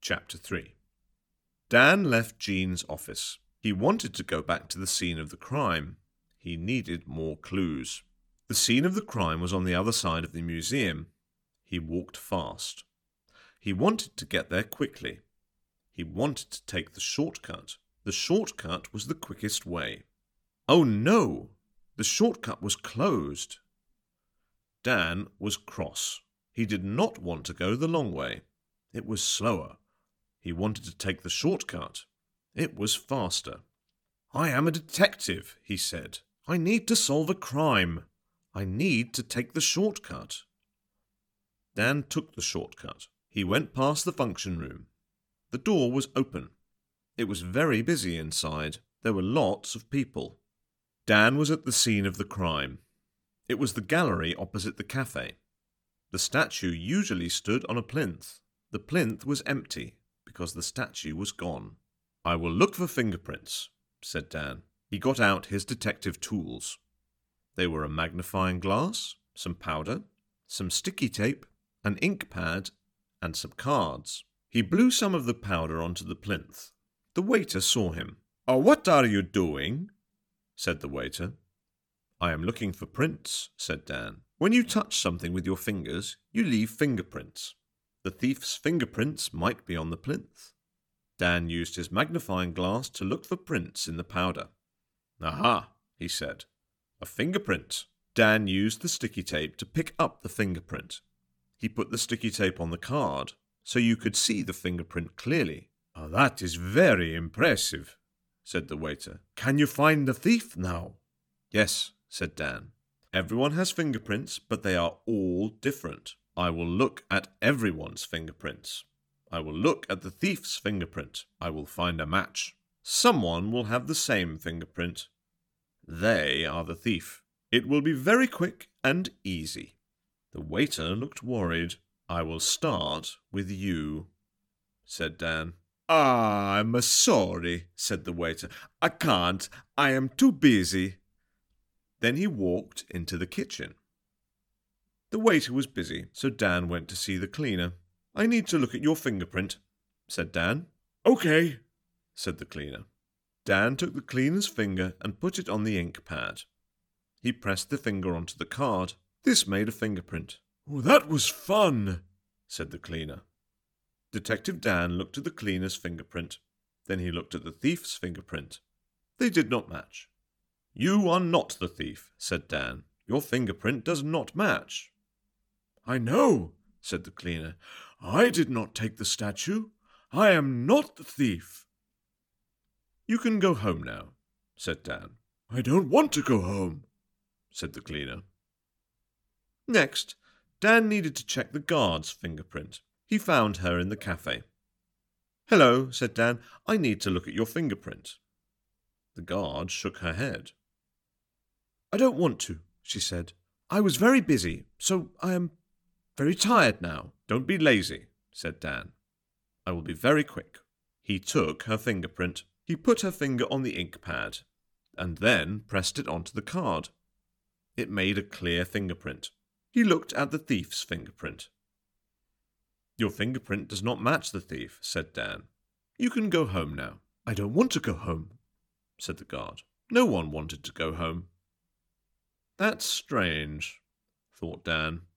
Chapter 3. Dan left Jean's office. He wanted to go back to the scene of the crime. He needed more clues. The scene of the crime was on the other side of the museum. He walked fast. He wanted to get there quickly. He wanted to take the shortcut. The shortcut was the quickest way. Oh no! The shortcut was closed. Dan was cross. He did not want to go the long way. It was slower. He wanted to take the shortcut. It was faster. I am a detective, he said. I need to solve a crime. I need to take the shortcut. Dan took the shortcut. He went past the function room. The door was open. It was very busy inside. There were lots of people. Dan was at the scene of the crime. It was the gallery opposite the cafe. The statue usually stood on a plinth. The plinth was empty because the statue was gone. I will look for fingerprints, said Dan. He got out his detective tools. They were a magnifying glass, some powder, some sticky tape, an ink pad, and some cards. He blew some of the powder onto the plinth. The waiter saw him. What are you doing? Said the waiter. I am looking for prints, said Dan. When you touch something with your fingers, you leave fingerprints. The thief's fingerprints might be on the plinth. Dan used his magnifying glass to look for prints in the powder. Aha, he said. A fingerprint. Dan used the sticky tape to pick up the fingerprint. He put the sticky tape on the card so you could see the fingerprint clearly. That is very impressive, said the waiter. Can you find the thief now? Yes, said Dan. Everyone has fingerprints, but they are all different. I will look at everyone's fingerprints. I will look at the thief's fingerprint. I will find a match. Someone will have the same fingerprint. They are the thief. It will be very quick and easy. The waiter looked worried. I will start with you, said Dan. I'm sorry, said the waiter. I can't. I am too busy. Then he walked into the kitchen. The waiter was busy, so Dan went to see the cleaner. I need to look at your fingerprint, said Dan. Okay, said the cleaner. Dan took the cleaner's finger and put it on the ink pad. He pressed the finger onto the card. This made a fingerprint. That was fun, said the cleaner. Detective Dan looked at the cleaner's fingerprint. Then he looked at the thief's fingerprint. They did not match. You are not the thief, said Dan. Your fingerprint does not match. I know, said the cleaner. I did not take the statue. I am not the thief. You can go home now, said Dan. I don't want to go home, said the cleaner. Next, Dan needed to check the guard's fingerprint. He found her in the cafe. Hello, said Dan. I need to look at your fingerprint. The guard shook her head. I don't want to, she said. I was very busy, so I am very tired now. Don't be lazy, said Dan. I will be very quick. He took her fingerprint. He put her finger on the ink pad, and then pressed it onto the card. It made a clear fingerprint. He looked at the thief's fingerprint. Your fingerprint does not match the thief, said Dan. You can go home now. I don't want to go home, said the guard. No one wanted to go home. That's strange, thought Dan.